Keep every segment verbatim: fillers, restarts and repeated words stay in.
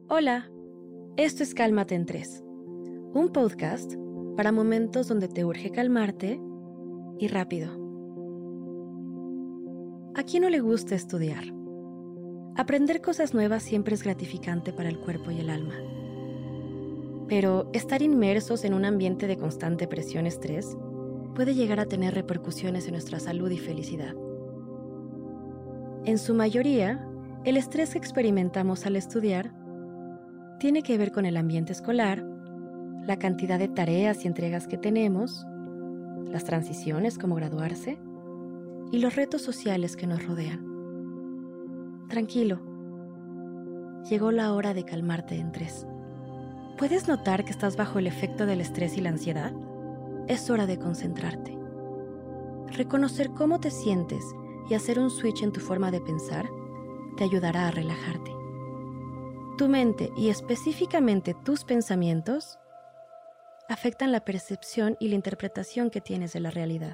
Hola, esto es Cálmate en tres, un podcast para momentos donde te urge calmarte y rápido. ¿A quién no le gusta estudiar? Aprender cosas nuevas siempre es gratificante para el cuerpo y el alma. Pero estar inmersos en un ambiente de constante presión y estrés puede llegar a tener repercusiones en nuestra salud y felicidad. En su mayoría, el estrés que experimentamos al estudiar tiene que ver con el ambiente escolar, la cantidad de tareas y entregas que tenemos, las transiciones como graduarse y los retos sociales que nos rodean. Tranquilo, llegó la hora de calmarte en tres. ¿Puedes notar que estás bajo el efecto del estrés y la ansiedad? Es hora de concentrarte. Reconocer cómo te sientes y hacer un switch en tu forma de pensar te ayudará a relajarte. Tu mente y específicamente tus pensamientos afectan la percepción y la interpretación que tienes de la realidad.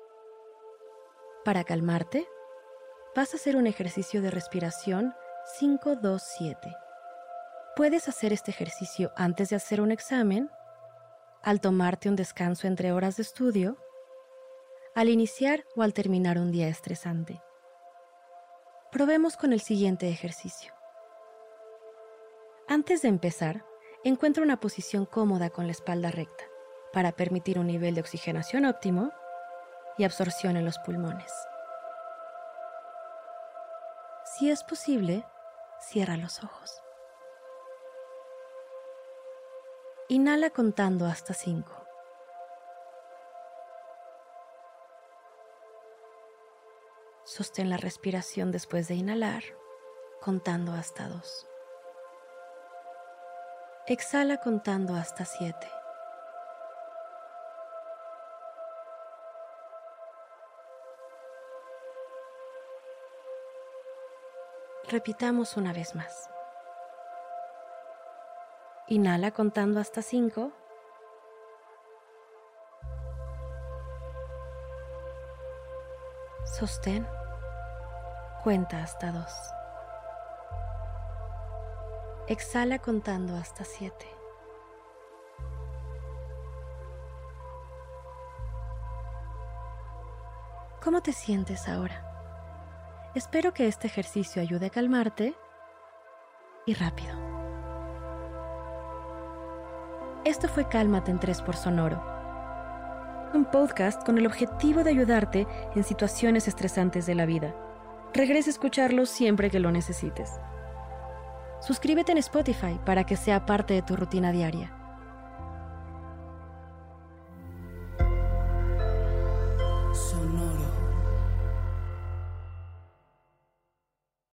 Para calmarte, vas a hacer un ejercicio de respiración cinco dos siete. Puedes hacer este ejercicio antes de hacer un examen, al tomarte un descanso entre horas de estudio, al iniciar o al terminar un día estresante. Probemos con el siguiente ejercicio. Antes de empezar, encuentra una posición cómoda con la espalda recta para permitir un nivel de oxigenación óptimo y absorción en los pulmones. Si es posible, cierra los ojos. Inhala contando hasta cinco. Sostén la respiración después de inhalar, contando hasta dos. Exhala contando hasta siete. Repitamos una vez más. Inhala contando hasta cinco. Sostén. Cuenta hasta dos. Exhala contando hasta siete. ¿Cómo te sientes ahora? Espero que este ejercicio ayude a calmarte y rápido. Esto fue Cálmate en tres por Sonoro, un podcast con el objetivo de ayudarte en situaciones estresantes de la vida. Regresa a escucharlo siempre que lo necesites. Suscríbete en Spotify para que sea parte de tu rutina diaria.